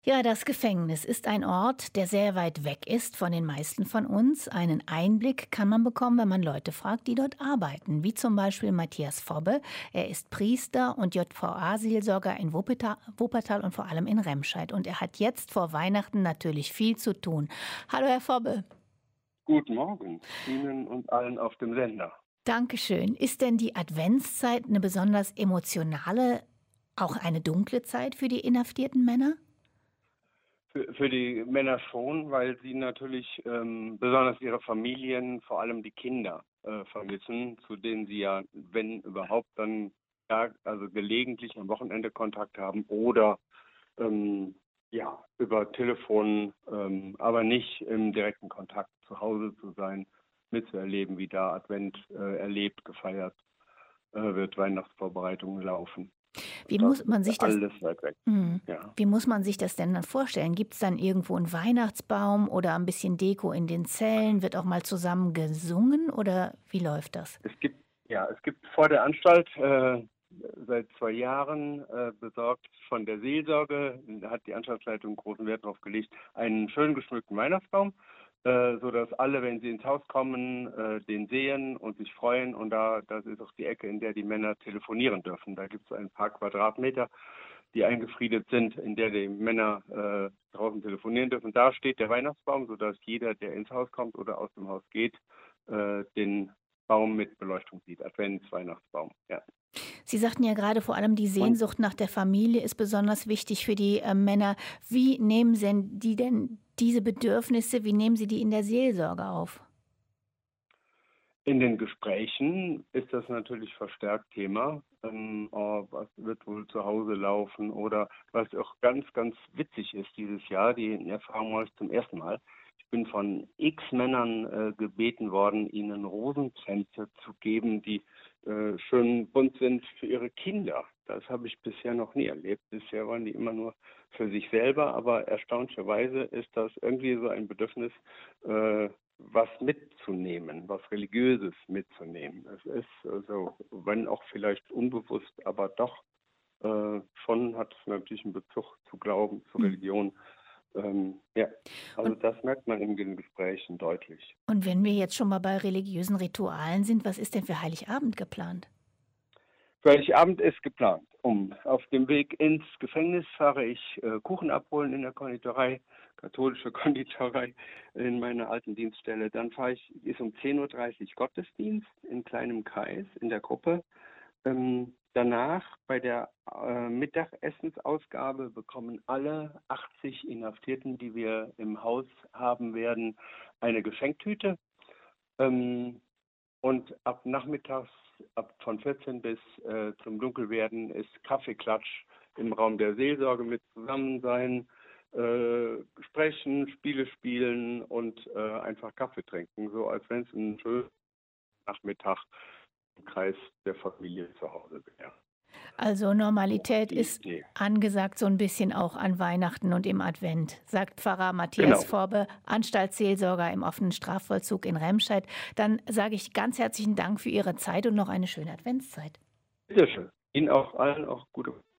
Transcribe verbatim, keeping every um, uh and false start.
Ja, das Gefängnis ist ein Ort, der sehr weit weg ist von den meisten von uns. Einen Einblick kann man bekommen, wenn man Leute fragt, die dort arbeiten, wie zum Beispiel Matthias Fobbe. Er ist Priester und J V A-Seelsorger in Wuppertal, Wuppertal und vor allem in Remscheid. Und er hat jetzt vor Weihnachten natürlich viel zu tun. Hallo, Herr Fobbe. Guten Morgen Ihnen und allen auf dem Sender. Dankeschön. Ist denn die Adventszeit eine besonders emotionale, auch eine dunkle Zeit für die inhaftierten Männer? Für, für die Männer schon, weil sie natürlich ähm, besonders ihre Familien, vor allem die Kinder, äh, vermissen, zu denen sie ja, wenn überhaupt, dann ja, also gelegentlich am Wochenende Kontakt haben oder ähm, ja, über Telefon, ähm, aber nicht im direkten Kontakt zu Hause zu sein, mitzuerleben, wie da Advent äh, erlebt, gefeiert äh, wird, Weihnachtsvorbereitungen laufen. Wie Das muss man ist sich das alles weit weg. Mhm. Ja. Wie muss man sich das denn dann vorstellen? Gibt es dann irgendwo einen Weihnachtsbaum oder ein bisschen Deko in den Zellen? Wird auch mal zusammen gesungen oder wie läuft das? Es gibt, ja, es gibt vor der Anstalt äh, seit zwei Jahren äh, besorgt von der Seelsorge, da hat die Anstaltsleitung großen Wert darauf gelegt, einen schön geschmückten Weihnachtsbaum, äh, sodass alle, wenn sie ins Haus kommen, äh, den sehen und sich freuen. Und da, das ist auch die Ecke, in der die Männer telefonieren dürfen. Da gibt es ein paar Quadratmeter, die eingefriedet sind, in der die Männer äh, draußen telefonieren dürfen. Da steht der Weihnachtsbaum, sodass jeder, der ins Haus kommt oder aus dem Haus geht, äh, den Baum mit Beleuchtung sieht. Advents-Weihnachtsbaum, ja. Sie sagten ja gerade, vor allem die Und Sehnsucht nach der Familie ist besonders wichtig für die, äh, Männer. Wie nehmen sen die denn diese Bedürfnisse, wie nehmen Sie die in der Seelsorge auf? in den Gesprächen ist das natürlich verstärkt Thema. Ähm, oh, was wird wohl zu Hause laufen? Oder was auch ganz, ganz witzig ist dieses Jahr, die Erfahrung mache ich zum ersten Mal. Ich bin von x Männern äh, gebeten worden, ihnen Rosenkränze zu geben, die äh, schön bunt sind für ihre Kinder. Das habe ich bisher noch nie erlebt. Bisher waren die immer nur für sich selber, aber erstaunlicherweise ist das irgendwie so ein Bedürfnis, äh, was mitzunehmen, was Religiöses mitzunehmen. Es ist also, wenn auch vielleicht unbewusst, aber doch äh, schon hat es natürlich einen Bezug zu Glauben, zu Mhm. Religion. Ähm, ja, also Und das merkt man in den Gesprächen deutlich. und wenn wir jetzt schon mal bei religiösen Ritualen sind, was ist denn für Heiligabend geplant? Heiligabend ist geplant. Um auf dem Weg ins Gefängnis fahre ich äh, Kuchen abholen in der Konditorei, katholische Konditorei in meiner alten Dienststelle. Dann fahre ich, ist um zehn Uhr dreißig Gottesdienst in kleinem Kreis in der Gruppe. Ähm, danach bei der äh, Mittagessensausgabe bekommen alle achtzig Inhaftierten, die wir im Haus haben werden, eine Geschenktüte. Ähm, und ab nachmittags, ab von vierzehn bis äh, zum Dunkelwerden ist Kaffeeklatsch im Raum der Seelsorge mit Zusammensein, äh, sprechen, Spiele spielen und äh, einfach Kaffee trinken, so als wenn es ein schöner Nachmittag im Kreis der Familie zu Hause wäre. Also, So Normalität die ist Idee. angesagt so ein bisschen auch an Weihnachten und im Advent, sagt Pfarrer Matthias Genau. Forbe, Anstaltsseelsorger im offenen Strafvollzug in Remscheid. Dann sage ich ganz herzlichen Dank für Ihre Zeit und noch eine schöne Adventszeit. Bitteschön. Ihnen auch allen auch gute